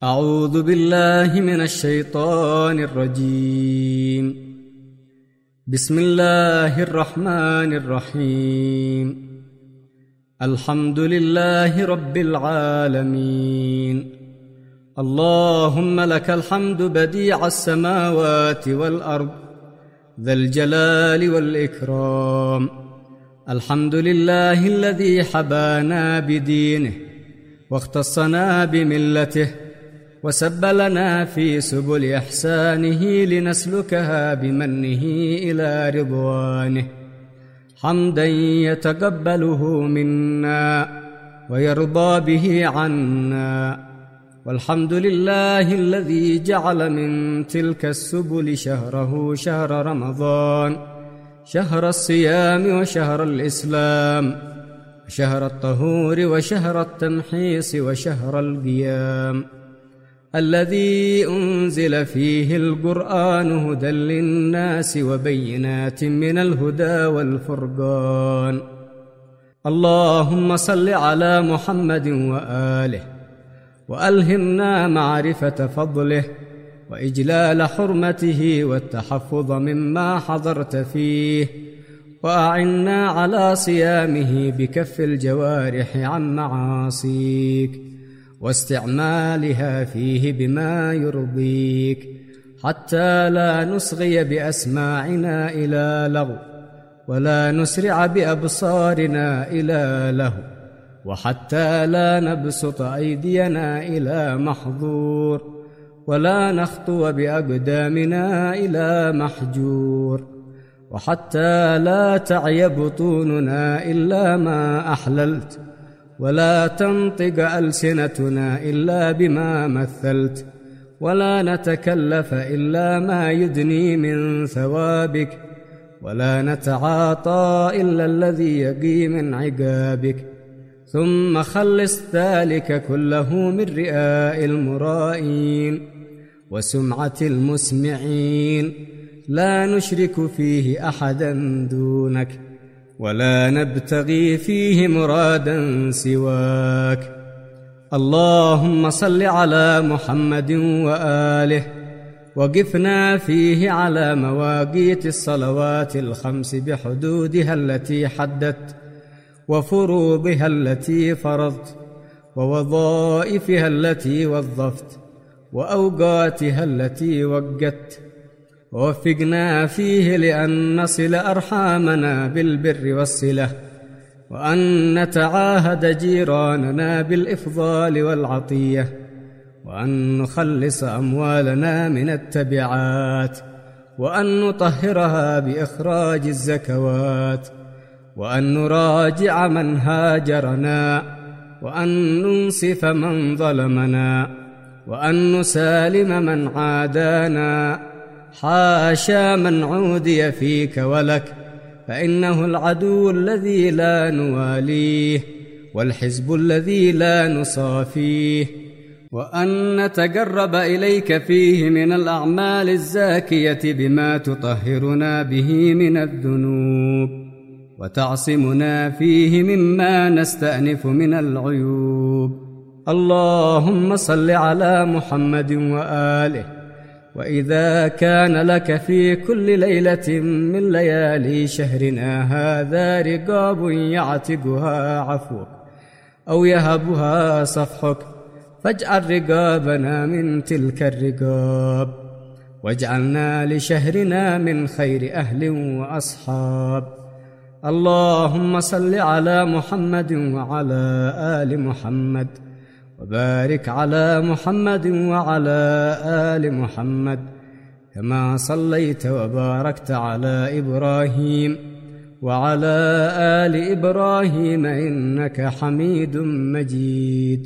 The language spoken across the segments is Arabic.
أعوذ بالله من الشيطان الرجيم. بسم الله الرحمن الرحيم. الحمد لله رب العالمين. اللهم لك الحمد بديع السماوات والأرض ذا الجلال والإكرام. الحمد لله الذي حبانا بدينه واختصنا بملته وسب لنا في سبل إحسانه لنسلكها بمنه إلى رضوانه، حمدا يتقبله منا ويرضى به عنا. والحمد لله الذي جعل من تلك السبل شهره شهر رمضان، شهر الصيام وشهر الإسلام وشهر الطهور وشهر التمحيص وشهر القيام، الذي أنزل فيه القرآن هدى للناس وبينات من الهدى والفرقان. اللهم صل على محمد وآله، وألهمنا معرفة فضله وإجلال حرمته والتحفظ مما حضرت فيه، وأعنا على صيامه بكف الجوارح عن معاصيك واستعمالها فيه بما يرضيك، حتى لا نصغي بأسماعنا إلى لغو ولا نسرع بأبصارنا إلى لهو، وحتى لا نبسط أيدينا إلى محظور ولا نخطو بأقدامنا إلى محجور، وحتى لا تعي بطوننا إلا ما أحللت ولا تنطق ألسنتنا إلا بما مثلت، ولا نتكلف إلا ما يدني من ثوابك، ولا نتعاطى إلا الذي يقي من عقابك. ثم خلص ذلك كله من رئاء المرائين وسمعة المسمعين، لا نشرك فيه أحدا دونك ولا نبتغي فيه مرادا سواك. اللهم صل على محمد وآله، وقفنا فيه على مواقيت الصلوات الخمس بحدودها التي حددت وفروضها التي فرضت ووظائفها التي وظفت وأوقاتها التي وقت، ووفقنا فيه لأن نصل أرحامنا بالبر والصلة، وأن نتعاهد جيراننا بالإفضال والعطية، وأن نخلص أموالنا من التبعات، وأن نطهرها بإخراج الزكوات، وأن نراجع من هاجرنا، وأن ننصف من ظلمنا، وأن نسالم من عادانا، حاشا من عودي فيك ولك، فإنه العدو الذي لا نواليه والحزب الذي لا نصافيه. وأن نتقرب إليك فيه من الأعمال الزاكية بما تطهرنا به من الذنوب، وتعصمنا فيه مما نستأنف من العيوب. اللهم صل على محمد وآله. وإذا كان لك في كل ليلة من ليالي شهرنا هذا رقاب يعتقها عفوك أو يهبها صفحك، فاجعل رقابنا من تلك الرقاب، واجعلنا لشهرنا من خير أهل وأصحاب. اللهم صل على محمد وعلى آل محمد، وبارك على محمد وعلى آل محمد، كما صليت وباركت على إبراهيم وعلى آل إبراهيم إنك حميد مجيد.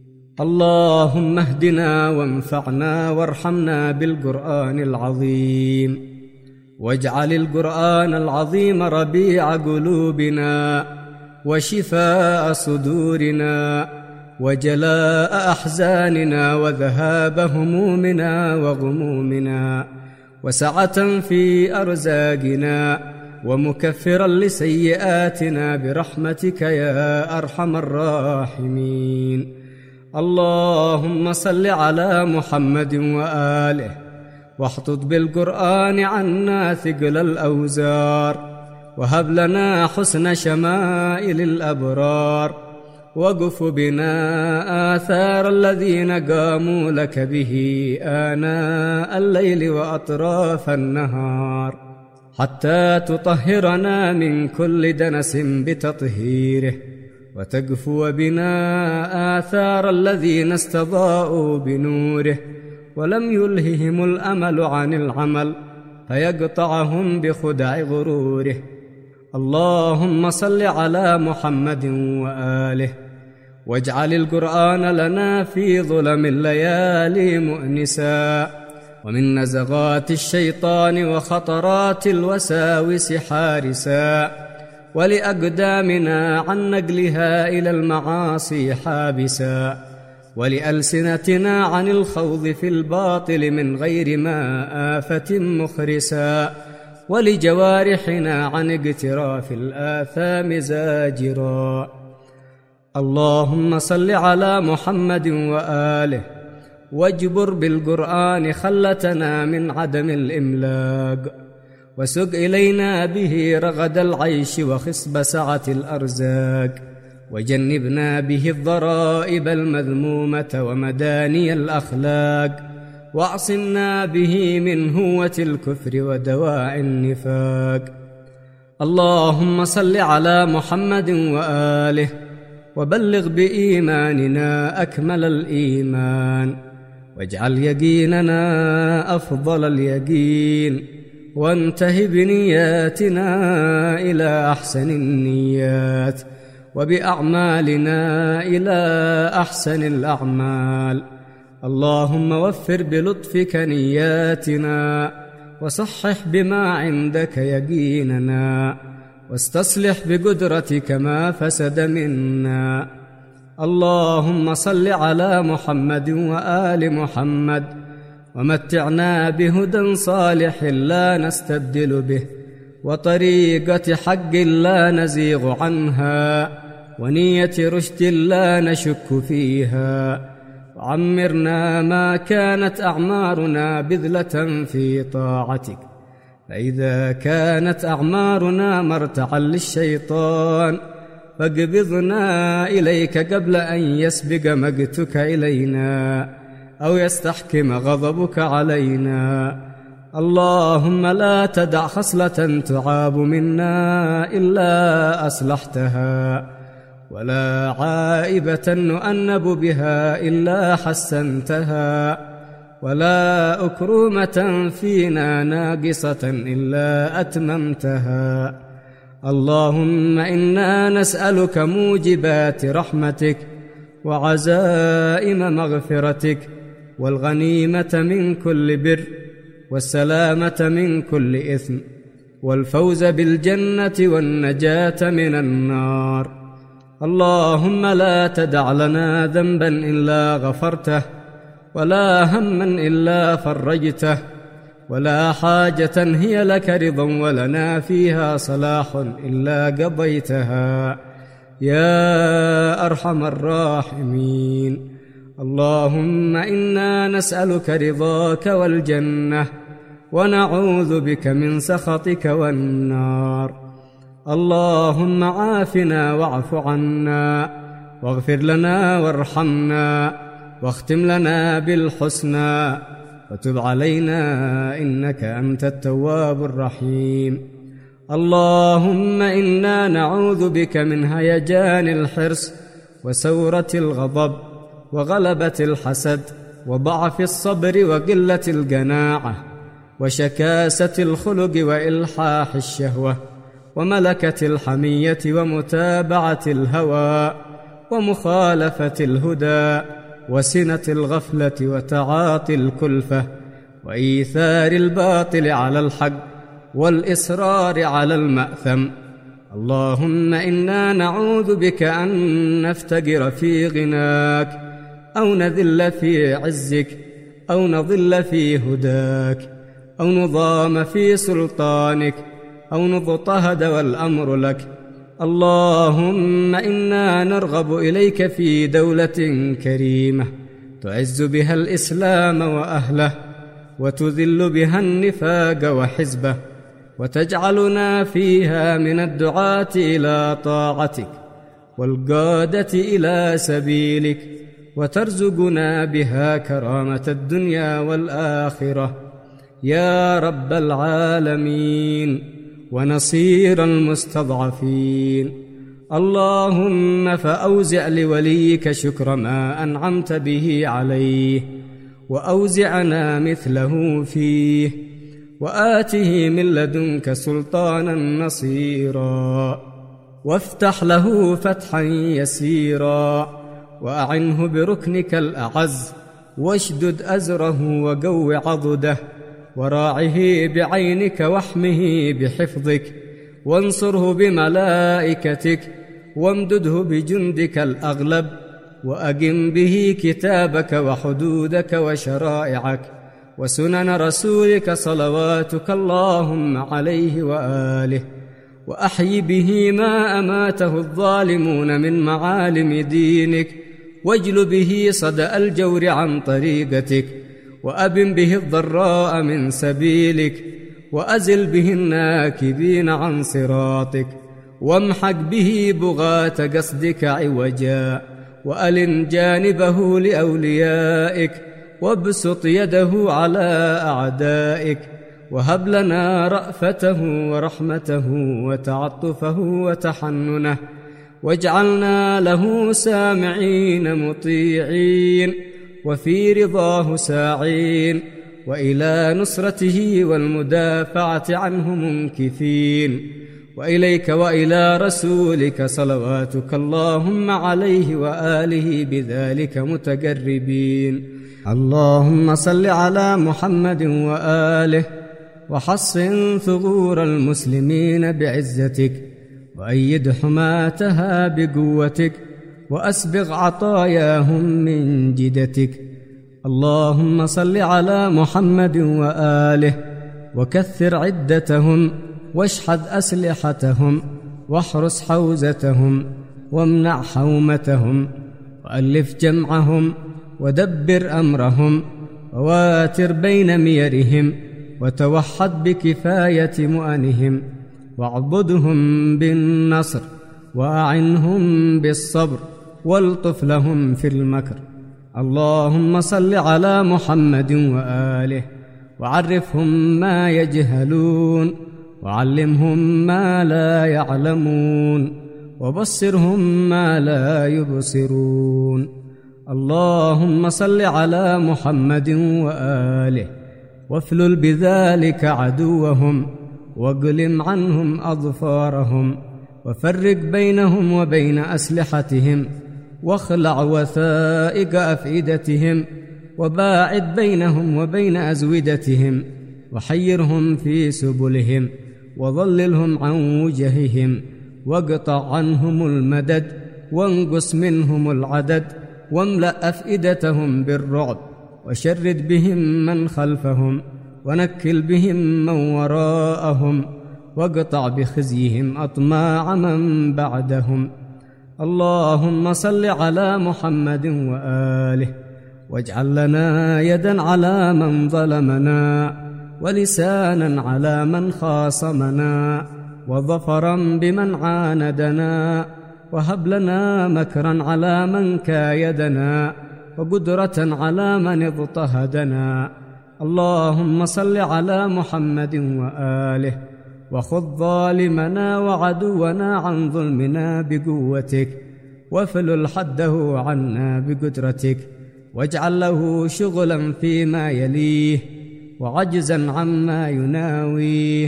اللهم اهدنا وانفعنا وارحمنا بالقرآن العظيم، واجعل القرآن العظيم ربيع قلوبنا وشفاء صدورنا وجلاء أحزاننا وذهاب همومنا وغمومنا وسعة في أرزاقنا ومكفرا لسيئاتنا برحمتك يا أرحم الراحمين. اللهم صل على محمد وآله، واحطط بالقرآن عنا ثقل الأوزار، وهب لنا حسن شمائل الأبرار، وقف بنا آثار الذين قاموا لك به آناء الليل وأطراف النهار، حتى تطهرنا من كل دنس بتطهيره، وتقفو بنا آثار الذين استضاءوا بنوره ولم يلههم الأمل عن العمل فيقطعهم بخدع غروره. اللهم صل على محمد وآله، واجعل القرآن لنا في ظلم الليالي مؤنسا، ومن نزغات الشيطان وخطرات الوساوس حارسا، ولأقدامنا عن نقلها إلى المعاصي حابسا، ولألسنتنا عن الخوض في الباطل من غير ما آفة مخرسا، ولجوارحنا عن اقتراف الآثام زاجرا. اللهم صل على محمد وآله، واجبر بالقرآن خلتنا من عدم الإملاق، وسق إلينا به رغد العيش وخصب سعة الأرزاق، وجنبنا به الضرائب المذمومة ومداني الأخلاق، واعصمنا به من هوة الكفر ودواعي النفاق. اللهم صل على محمد وآله، وبلغ بإيماننا أكمل الإيمان، واجعل يقيننا أفضل اليقين، وانته بنياتنا إلى أحسن النيات، وبأعمالنا إلى أحسن الأعمال. اللهم وفر بلطفك نياتنا، وصحح بما عندك يقيننا، واستصلح بقدرتك ما فسد منا. اللهم صل على محمد وآل محمد، ومتعنا بهدى صالح لا نستبدل به، وطريقة حق لا نزيغ عنها، ونية رشد لا نشك فيها، وعمرنا ما كانت أعمارنا بذلة في طاعتك، فإذا كانت أعمارنا مرتعا للشيطان فاقبضنا إليك قبل أن يسبق مقتك إلينا أو يستحكم غضبك علينا. اللهم لا تدع خصلة تعاب منا إلا أصلحتها، ولا عائبة نؤنب بها إلا حسنتها، ولا أكرومة فينا ناقصة إلا أتممتها. اللهم إنا نسألك موجبات رحمتك، وعزائم مغفرتك، والغنيمة من كل بر، والسلامة من كل إثم، والفوز بالجنة والنجاة من النار. اللهم لا تدع لنا ذنبا إلا غفرته، ولا هما إلا فرجته، ولا حاجة هي لك رضا ولنا فيها صلاح إلا قضيتها يا أرحم الراحمين. اللهم إنا نسألك رضاك والجنة، ونعوذ بك من سخطك والنار. اللهم عافنا واعف عنا، واغفر لنا وارحمنا، واختم لنا بالحسنى، وتب علينا إنك أنت التواب الرحيم. اللهم إنا نعوذ بك من هيجان الحرص، وسورة الغضب، وغلبة الحسد، وضعف الصبر، وقلة القناعة، وشكاسة الخلق، وإلحاح الشهوة، وملكة الحمية، ومتابعة الهوى، ومخالفة الهدى، وسنة الغفلة، وتعاطي الكلفة، وإيثار الباطل على الحق، والإصرار على المأثم. اللهم إنا نعوذ بك أن نفتقر في غناك، أو نذل في عزك، أو نضل في هداك، أو نضام في سلطانك، أو نضطهد والأمر لك، اللهم إنا نرغب إليك في دولة كريمة تعز بها الإسلام وأهله، وتذل بها النفاق وحزبه، وتجعلنا فيها من الدعاة إلى طاعتك والقادة إلى سبيلك، وترزقنا بها كرامة الدنيا والآخرة يا رب العالمين ونصير المستضعفين. اللهم فأوزع لوليك شكر ما أنعمت به عليه، وأوزعنا مثله فيه، وآته من لدنك سلطانا نصيرا، وافتح له فتحا يسيرا، وأعنه بركنك الأعز، واشدد أزره وقو عضده، وراعه بعينك واحمه بحفظك، وانصره بملائكتك، وامدده بجندك الأغلب، وأقم به كتابك وحدودك وشرائعك وسنن رسولك صلواتك اللهم عليه وآله، وأحي به ما أماته الظالمون من معالم دينك، واجل به صدأ الجور عن طريقتك، وأبن به الضراء من سبيلك، وأزل به الناكبين عن صراطك، وامحق به بغاة قصدك عوجا، وألن جانبه لأوليائك، وابسط يده على أعدائك، وهب لنا رأفته ورحمته وتعطفه وتحننه، واجعلنا له سامعين مطيعين، وفي رضاه ساعين، وإلى نصرته والمدافعة عنه منكثين، وإليك وإلى رسولك صلواتك اللهم عليه وآله بذلك متقربين. اللهم صل على محمد وآله، وحصن ثغور المسلمين بعزتك، وأيد حماتها بقوتك، وأسبغ عطاياهم من جدتك. اللهم صل على محمد وآله، وكثر عدتهم، واشحذ أسلحتهم، واحرس حوزتهم، وامنع حومتهم، وألف جمعهم، ودبر أمرهم، وواتر بين ميرهم، وتوحد بكفاية مؤنهم، واعبدهم بالنصر، وأعنهم بالصبر، والطف لهم في المكر. اللهم صل على محمد وآله، وعرفهم ما يجهلون، وعلمهم ما لا يعلمون، وبصرهم ما لا يبصرون. اللهم صل على محمد وآله، وافلل بذلك عدوهم، واقلم عنهم أظفارهم، وفرق بينهم وبين أسلحتهم، واخلع وثائق أفئدتهم، وباعد بينهم وبين أزودتهم، وحيرهم في سبلهم، وظللهم عن وجههم، واقطع عنهم المدد، وانقص منهم العدد، واملأ أفئدتهم بالرعب، وشرد بهم من خلفهم، ونكل بهم من وراءهم، واقطع بخزيهم أطماع من بعدهم. اللهم صل على محمد وآله، واجعل لنا يدا على من ظلمنا، ولسانا على من خاصمنا، وظفرا بمن عاندنا، وهب لنا مكرا على من كايدنا، وقدرة على من اضطهدنا. اللهم صل على محمد وآله، وخذ ظالمنا وعدونا عن ظلمنا بقوتك، وافلل حده عنا بقدرتك، واجعل له شغلا فيما يليه، وعجزا عما يناويه.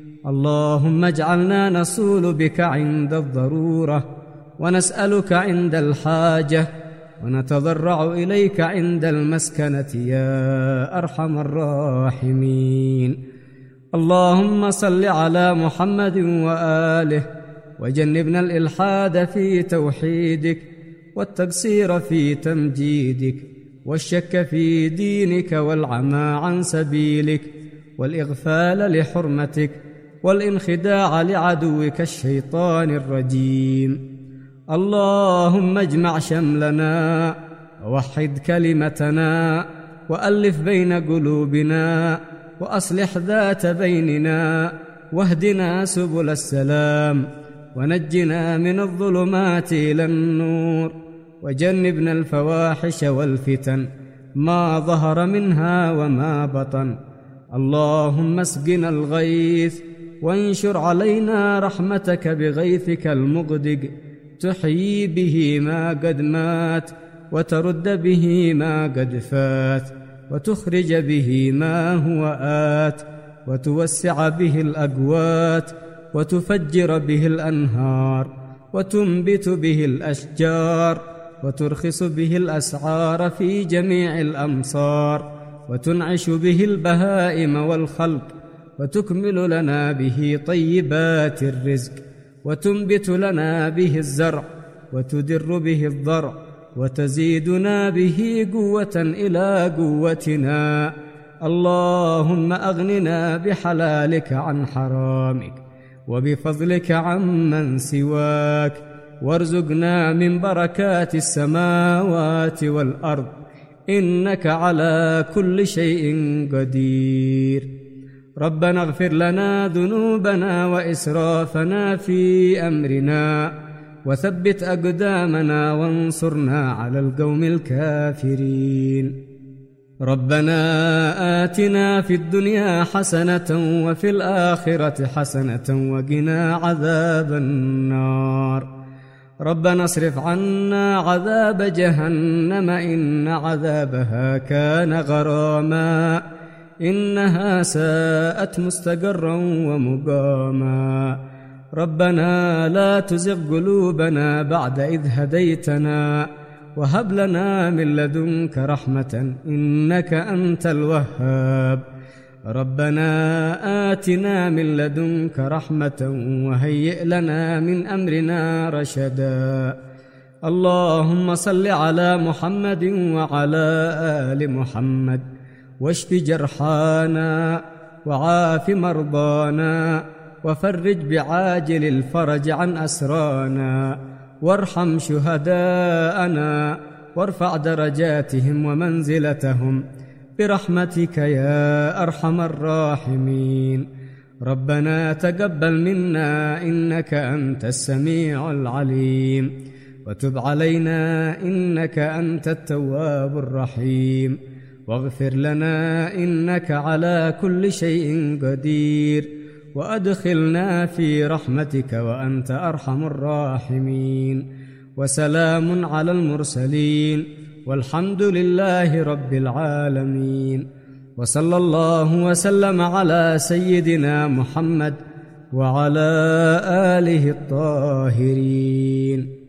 اللهم اجعلنا نصول بك عند الضرورة، ونسألك عند الحاجة، ونتضرع إليك عند المسكنة يا أرحم الراحمين. اللهم صل على محمد وآله، وجنبنا الإلحاد في توحيدك، والتقصير في تمجيدك، والشك في دينك، والعمى عن سبيلك، والإغفال لحرمتك، والانخداع لعدوك الشيطان الرجيم. اللهم اجمع شملنا ووحد كلمتنا وألف بين قلوبنا وأصلح ذات بيننا واهدنا سبل السلام ونجنا من الظلمات إلى النور وجنبنا الفواحش والفتن ما ظهر منها وما بطن. اللهم اسقنا الغيث وانشر علينا رحمتك بغيثك المغدق تحيي به ما قد مات وترد به ما قد فات وتخرج به ما هو آت وتوسع به الأقوات وتفجر به الأنهار وتنبت به الأشجار وترخص به الأسعار في جميع الأمصار وتنعش به البهائم والخلق وتكمل لنا به طيبات الرزق وتنبت لنا به الزرع وتدر به الضرع وتزيدنا به قوة إلى قوتنا. اللهم أغننا بحلالك عن حرامك وبفضلك عمن سواك وارزقنا من بركات السماوات والأرض إنك على كل شيء قدير. ربنا اغفر لنا ذنوبنا وإسرافنا في أمرنا وثبت أقدامنا وانصرنا على القوم الكافرين. ربنا آتنا في الدنيا حسنة وفي الآخرة حسنة وقنا عذاب النار. ربنا اصرف عنا عذاب جهنم إن عذابها كان غراما إنها ساءت مستقرا ومقاما. ربنا لا تزغ قلوبنا بعد إذ هديتنا وهب لنا من لدنك رحمة إنك أنت الوهاب. ربنا آتنا من لدنك رحمة وهيئ لنا من أمرنا رشدا. اللهم صل على محمد وعلى آل محمد واشف جرحانا وعاف مرضانا وفرج بعاجل الفرج عن أسرانا وارحم شهداءنا وارفع درجاتهم ومنزلتهم برحمتك يا أرحم الراحمين. ربنا تقبل منا إنك أنت السميع العليم وتب علينا إنك أنت التواب الرحيم واغفر لنا إنك على كل شيء قدير وأدخلنا في رحمتك وأنت أرحم الراحمين. وسلام على المرسلين والحمد لله رب العالمين. وصلى الله وسلم على سيدنا محمد وعلى آله الطاهرين.